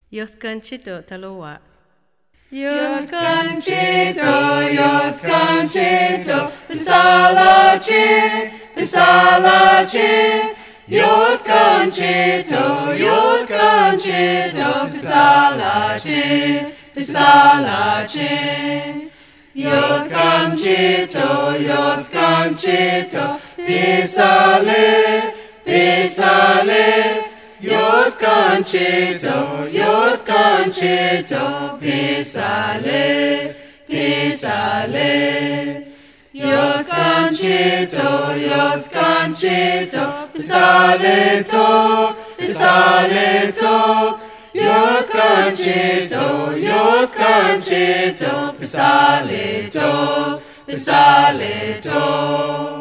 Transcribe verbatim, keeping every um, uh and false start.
Youth Conchito Talowa. Youth Conchito, Youth Conchito, Pistalache, Pistalache. Youth Conchito, Youth Conchito, Pistalache, Pistalache. Youth Conchito, Youth Conchito, Pisale, Pisale. Youth Conchito, Youth Conchito, Pisale, Pisale. Youth Conchito, Youth Conchito, Pisaleto, Pisaleto. Youth Conchito, Youth Conchito, Pisaleto, Pisaleto.